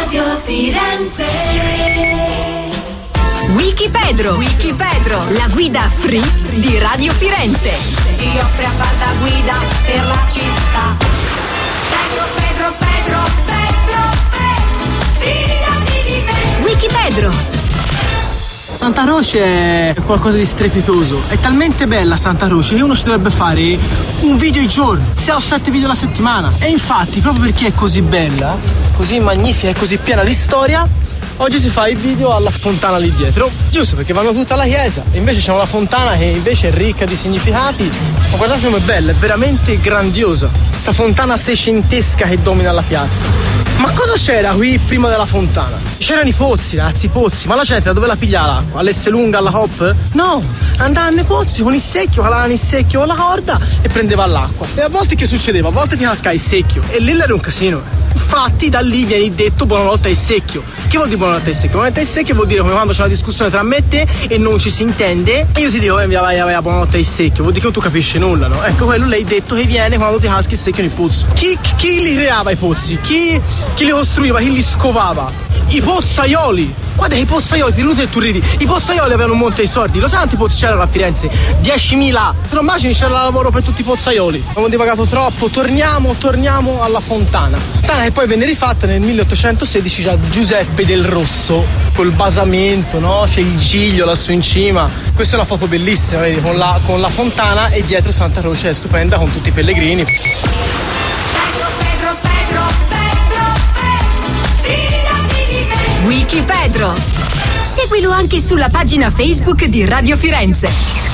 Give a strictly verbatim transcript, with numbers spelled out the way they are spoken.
Radio Firenze. Wikipedro, Wikipedro, la guida free di Radio Firenze. Si offre a fatta guida per la città. Pedro, Pedro, Pedro, Pedro, Pedro, fidati di me. Wikipedro. Santa Croce è qualcosa di strepitoso. È talmente bella Santa Croce che uno ci dovrebbe fare un video al giorno, sei o sette video alla settimana. E infatti, proprio perché è così bella, così magnifica e così piena di storia, oggi si fa il video alla fontana lì dietro, giusto, perché vanno tutti alla chiesa e invece c'è una fontana che invece è ricca di significati. Ma guardate com'è bella, è veramente grandiosa questa fontana seicentesca che domina la piazza. Ma cosa c'era qui prima della fontana? C'erano i pozzi, ragazzi, i pozzi. Ma la gente da dove la pigliava l'acqua? All'Esselunga, alla Hop? No, andava nei pozzi con il secchio, calavano il secchio con la corda e prendeva l'acqua. E a volte che succedeva? A volte ti cascava il secchio e lì era un casino. Infatti da lì viene detto buonanotte al secchio. Che vuol dire buonanotte al secchio? Buonanotte al secchio vuol dire come quando c'è una discussione tra me e te e non ci si intende e io ti dico vai, vai, vai, buonanotte al secchio, vuol dire che non tu capisci nulla, no? Ecco, quello lei detto che viene quando ti caschi il secchio nel pozzo. Chi, chi li creava i pozzi? Chi, chi li costruiva? Chi li scovava? I pozzaioli. Guarda che i pozzaioli, ti inutile tu ridi. I pozzaioli avevano un monte di soldi. Lo sai quanti pozzi c'erano a Firenze? diecimila. Te lo immagini, c'era lavoro per tutti i pozzaioli. Abbiamo divagato troppo. Torniamo, torniamo alla fontana. Fontana che poi venne rifatta nel milleottocentosedici da Giuseppe del Rosso. Col basamento, no? C'è il giglio lassù in cima. Questa è una foto bellissima, vedi? Con la, con la fontana e dietro Santa Croce, è stupenda con tutti i pellegrini. Pedro, Pedro, Pedro, Pedro, Pedro, fidati di me. Wikipedro. Seguilo anche sulla pagina Facebook di Radio Firenze.